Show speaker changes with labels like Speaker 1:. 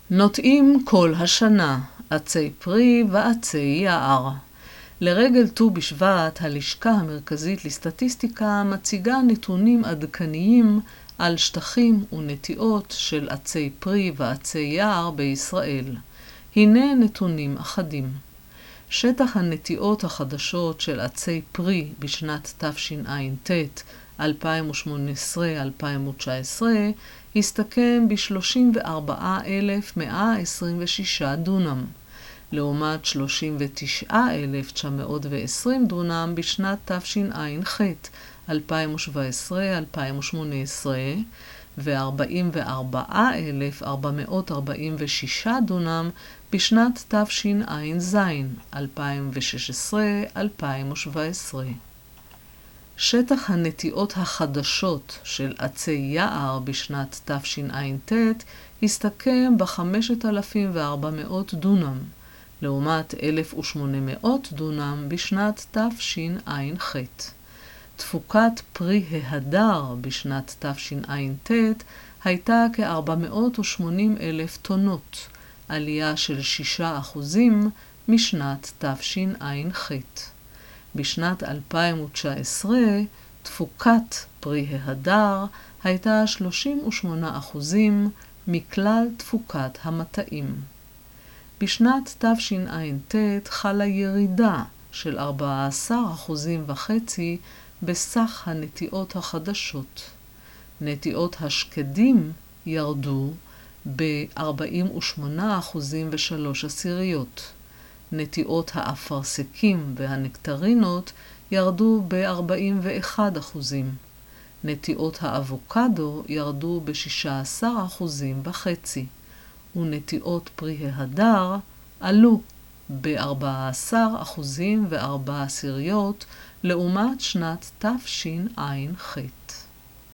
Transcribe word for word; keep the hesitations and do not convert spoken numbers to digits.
Speaker 1: נוטעים כל השנה, עצי פרי ועצי יער. לרגל ט"ו בשבט, הלשכה המרכזית לסטטיסטיקה מציגה נתונים עדכניים על שטחים ונטיעות של עצי פרי ועצי יער בישראל. הנה נתונים אחדים. שטח הנטיעות החדשות של עצי פרי בשנת תשע"ט אלפיים ושמונה עשרה אלפיים ותשע עשרה הסתכם ב-שלושים וארבעה אלף מאה עשרים ושישה דונם, לעומת שלושים ותשעה אלף תשע מאות ועשרים דונם בשנת תשע"ח אלפיים שבע עשרה אלפיים שמונה עשרה ו-ארבעים וארבעה אלף ארבע מאות ארבעים ושישה דונם בשנת תשע"ז אלפיים ושש עשרה אלפיים שבע עשרה. שטח הנטיעות החדשות של עצי יער בשנת תשע"ט הסתכם ב-חמשת אלפים וארבע מאות דונם, לעומת אלף ושמונה מאות דונם בשנת תשע"ח. תפוקת פרי ההדר בשנת תשע"ט הייתה כ-ארבע מאות ושמונים אלף טונות, עלייה של שישה אחוזים משנת תשע"ח. בשנת אלפיים ותשע עשרה תפוקת פרי ההדר הייתה שלושים ושמונה אחוזים מכלל תפוקת המטעים. בשנת תשע"ט חלה ירידה של ארבעה עשר אחוזים וחצי בסך הנטיעות החדשות. נטיעות השקדים ירדו ב-ארבעים ושמונה אחוזים ושלוש עשיריות. נטיעות האפרסקים והנקטרינות ירדו ב-ארבעים ואחד אחוזים. נטיעות האבוקדו ירדו ב-שישה עשר אחוזים וחצי. ונטיעות פרי ההדר עלו ב-ארבעה עשר אחוזים וארבע עשיריות לעומת שנת תשע"ח.